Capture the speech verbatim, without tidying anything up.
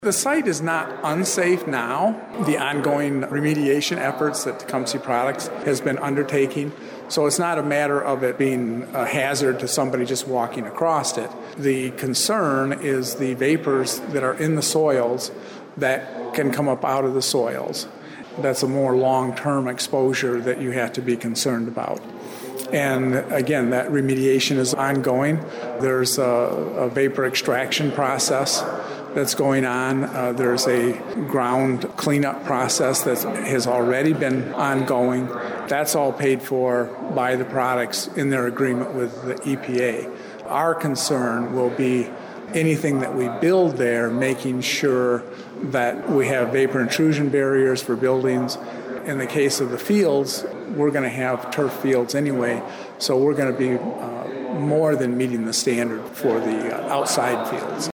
The site is not unsafe now. The ongoing remediation efforts that Tecumseh Products has been undertaking, so it's not a matter of it being a hazard to somebody just walking across it. The concern is the vapors that are in the soils that can come up out of the soils. That's a more long-term exposure that you have to be concerned about. And again, that remediation is ongoing. There's a, a vapor extraction process that's going on. Uh, there's a ground cleanup process that has already been ongoing. That's all paid for by the products in their agreement with the E P A. Our concern will be anything that we build there, making sure that we have vapor intrusion barriers for buildings. In the case of the fields, we're going to have turf fields anyway, so we're going to be uh, more than meeting the standard for the uh, outside fields.